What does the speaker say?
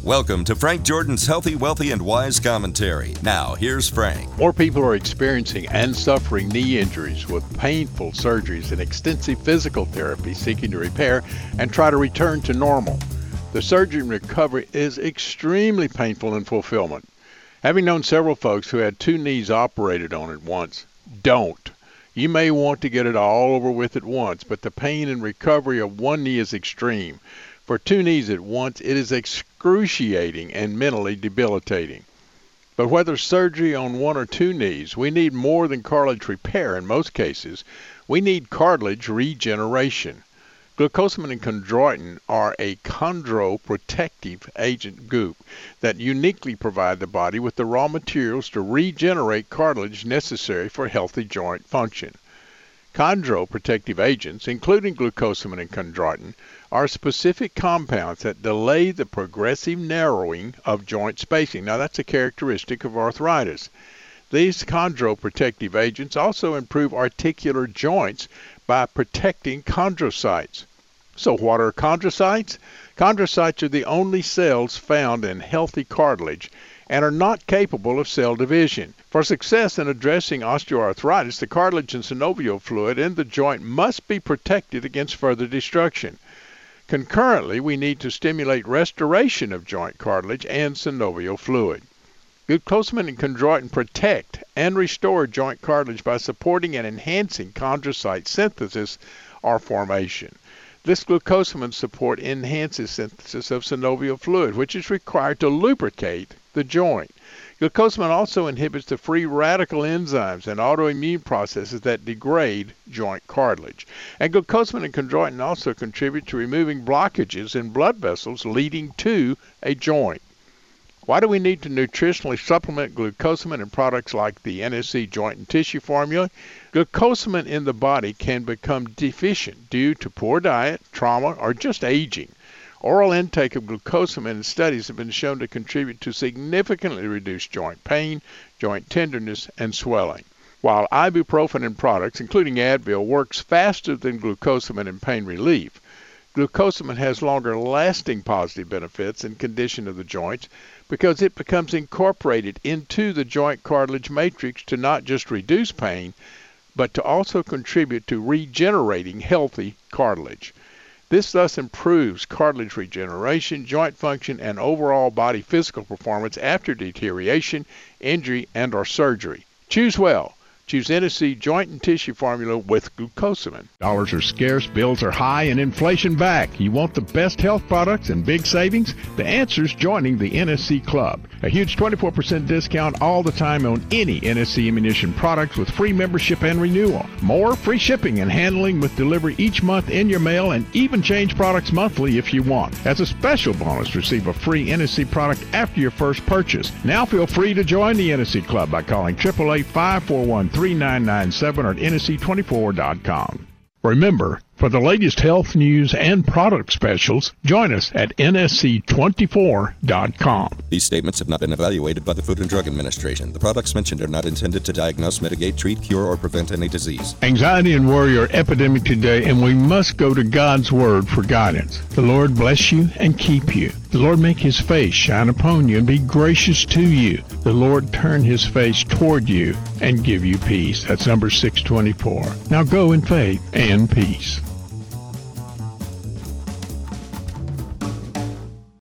Welcome to Frank Jordan's Healthy, Wealthy, and Wise Commentary. Now, here's Frank. More people are experiencing and suffering knee injuries with painful surgeries and extensive physical therapy seeking to repair and try to return to normal. The surgery and recovery is extremely painful in fulfillment. Having known several folks who had 2 knees operated on at once, don't. You may want to get it all over with at once, but the pain and recovery of one knee is extreme. For 2 knees at once, it is excruciating and mentally debilitating. But whether surgery on 1 or 2 knees, we need more than cartilage repair in most cases. We need cartilage regeneration. Glucosamine and chondroitin are a chondroprotective agent group that uniquely provide the body with the raw materials to regenerate cartilage necessary for healthy joint function. Chondroprotective agents, including glucosamine and chondroitin, are specific compounds that delay the progressive narrowing of joint spacing. Now, that's a characteristic of arthritis. These chondroprotective agents also improve articular joints by protecting chondrocytes. So what are chondrocytes? Chondrocytes are the only cells found in healthy cartilage and are not capable of cell division. For success in addressing osteoarthritis, the cartilage and synovial fluid in the joint must be protected against further destruction. Concurrently, we need to stimulate restoration of joint cartilage and synovial fluid. Glucosamine and chondroitin protect and restore joint cartilage by supporting and enhancing chondrocyte synthesis or formation. This glucosamine support enhances synthesis of synovial fluid, which is required to lubricate the joint. Glucosamine also inhibits the free radical enzymes and autoimmune processes that degrade joint cartilage. And glucosamine and chondroitin also contribute to removing blockages in blood vessels leading to a joint. Why do we need to nutritionally supplement glucosamine in products like the NSC Joint and Tissue Formula? Glucosamine in the body can become deficient due to poor diet, trauma, or just aging. Oral intake of glucosamine in studies have been shown to contribute to significantly reduced joint pain, joint tenderness, and swelling. While ibuprofen in products, including Advil, works faster than glucosamine in pain relief, glucosamine has longer-lasting positive benefits in condition of the joints because it becomes incorporated into the joint cartilage matrix to not just reduce pain, but to also contribute to regenerating healthy cartilage. This thus improves cartilage regeneration, joint function, and overall body physical performance after deterioration, injury, and/or surgery. Choose well. Choose NSC Joint and Tissue Formula with glucosamine. Dollars are scarce, bills are high, and inflation back. You want the best health products and big savings? The answer's joining the NSC Club. A huge 24% discount all the time on any NSC ammunition products with free membership and renewal. More free shipping and handling with delivery each month in your mail, and even change products monthly if you want. As a special bonus, receive a free NSC product after your first purchase. Now feel free to join the NSC Club by calling 888-541-3997 or at NSC24.com. Remember, for the latest health news and product specials, join us at NSC24.com. These statements have not been evaluated by the Food and Drug Administration. The products mentioned are not intended to diagnose, mitigate, treat, cure, or prevent any disease. Anxiety and worry are epidemic today, and we must go to God's Word for guidance. The Lord bless you and keep you. The Lord make His face shine upon you and be gracious to you. The Lord turn His face toward you and give you peace. That's number 624. Now go in faith and peace.